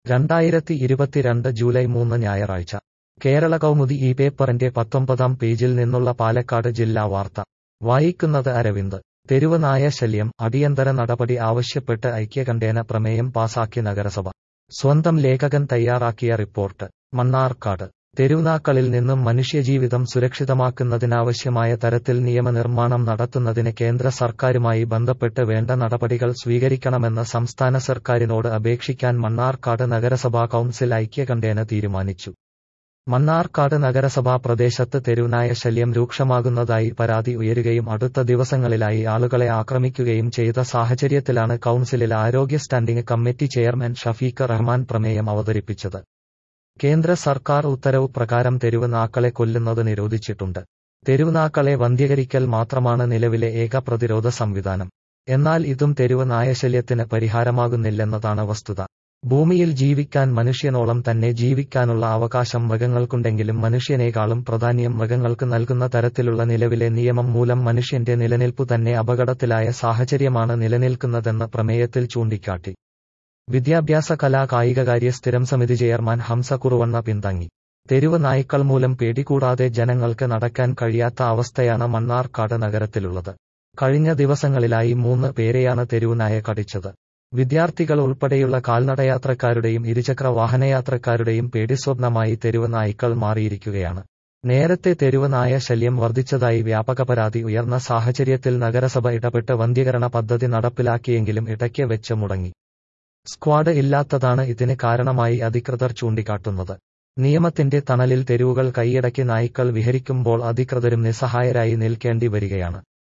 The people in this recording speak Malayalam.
2022 ജൂലൈ 3 ഞായറാഴ്ച കേരള കൗമുദി ഈ പേപ്പറിന്റെ 19-ാം പേജിൽ നിന്നുള്ള പാലക്കാട് ജില്ലാ വാർത്ത വായിക്കുന്നത് അരവിന്ദ്. തെരുവ് നായ ശല്യം, അടിയന്തര നടപടി ആവശ്യപ്പെട്ട് ഐക്യകണ്ഠേന പ്രമേയം പാസാക്കി നഗരസഭ. സ്വന്തം ലേഖകൻ തയ്യാറാക്കിയ റിപ്പോർട്ട്. മണ്ണാർക്കാട്. തെരുവുനാക്കളിൽ നിന്നും മനുഷ്യജീവിതം സുരക്ഷിതമാക്കുന്നതിനാവശ്യമായ തരത്തിൽ നിയമനിർമ്മാണം നടത്തുന്നതിന് കേന്ദ്ര സർക്കാരുമായി ബന്ധപ്പെട്ട് വേണ്ട നടപടികൾ സ്വീകരിക്കണമെന്ന് സംസ്ഥാന സർക്കാരിനോട് അപേക്ഷിക്കാൻ മണ്ണാർക്കാട് നഗരസഭാ കൗൺസിൽ ഐക്യകണ്ഠേന തീരുമാനിച്ചു. മണ്ണാർക്കാട് നഗരസഭാ പ്രദേശത്ത് തെരുവുനായ ശല്യം രൂക്ഷമാകുന്നതായി പരാതി ഉയരുകയും അടുത്ത ദിവസങ്ങളിലായി ആളുകളെ ആക്രമിക്കുകയും ചെയ്ത സാഹചര്യത്തിലാണ് കൗൺസിലിൽ ആരോഗ്യ standing committee chairman Shafeeq Rahman പ്രമേയം അവതരിപ്പിച്ചത്. കേന്ദ്ര സർക്കാർ ഉത്തരവ് പ്രകാരം തെരുവ് നാക്കളെ കൊല്ലുന്നത് നിരോധിച്ചിട്ടുണ്ട്. തെരുവുനാക്കളെ വന്ധ്യകരിക്കൽ മാത്രമാണ് നിലവിലെ ഏക പ്രതിരോധ സംവിധാനം. എന്നാൽ ഇതും തെരുവ് നായശല്യത്തിന് പരിഹാരമാകുന്നില്ലെന്നതാണ് വസ്തുത. ഭൂമിയിൽ ജീവിക്കാൻ മനുഷ്യനോളം തന്നെ ജീവിക്കാനുള്ള അവകാശം മൃഗങ്ങൾക്കുണ്ടെങ്കിലും മനുഷ്യനേക്കാളും പ്രാധാന്യം മൃഗങ്ങൾക്ക് നൽകുന്ന തരത്തിലുള്ള നിലവിലെ നിയമം മൂലം മനുഷ്യന്റെ നിലനിൽപ്പു തന്നെ അപകടത്തിലായ സാഹചര്യമാണ് നിലനിൽക്കുന്നതെന്ന് പ്രമേയത്തിൽ ചൂണ്ടിക്കാട്ടി. വിദ്യാഭ്യാസ കലാ കായികകാര്യ സ്ഥിരം സമിതി ചെയർമാൻ ഹംസ കുറുവണ്ണ പിന്തങ്ങി. തെരുവ് നായ്ക്കൾ മൂലം പേടികൂടാതെ ജനങ്ങൾക്ക് നടക്കാൻ കഴിയാത്ത അവസ്ഥയാണ് മണ്ണാർക്കാട് നഗരത്തിലുള്ളത്. കഴിഞ്ഞ ദിവസങ്ങളിലായി 3 പേരെയാണ് തെരുവുനായ കടിച്ചത്. വിദ്യാർത്ഥികൾ ഉൾപ്പെടെയുള്ള കാൽനടയാത്രക്കാരുടെയും ഇരുചക്ര വാഹനയാത്രക്കാരുടെയും പേടിസ്വപ്നമായി തെരുവ് നായ്ക്കൾ മാറിയിരിക്കുകയാണ്. നേരത്തെ തെരുവ് നായ ശല്യം വർദ്ധിച്ചതായി വ്യാപക പരാതി ഉയർന്ന സാഹചര്യത്തിൽ നഗരസഭ ഇടപെട്ട് വന്ധ്യകരണ പദ്ധതി നടപ്പിലാക്കിയെങ്കിലും ഇടയ്ക്ക് വെച്ച് മുടങ്ങി. സ്ക്വാഡ് ഇല്ലാത്തതാണ് ഇതിന് കാരണമായി അധികൃതർ ചൂണ്ടിക്കാട്ടുന്നത്. നിയമത്തിന്റെ തണലിൽ തെരുവുകൾ കൈയടക്കി നായ്ക്കൾ വിഹരിക്കുമ്പോൾ അധികൃതരും നിസ്സഹായരായി നിൽക്കേണ്ടി വരികയാണ്.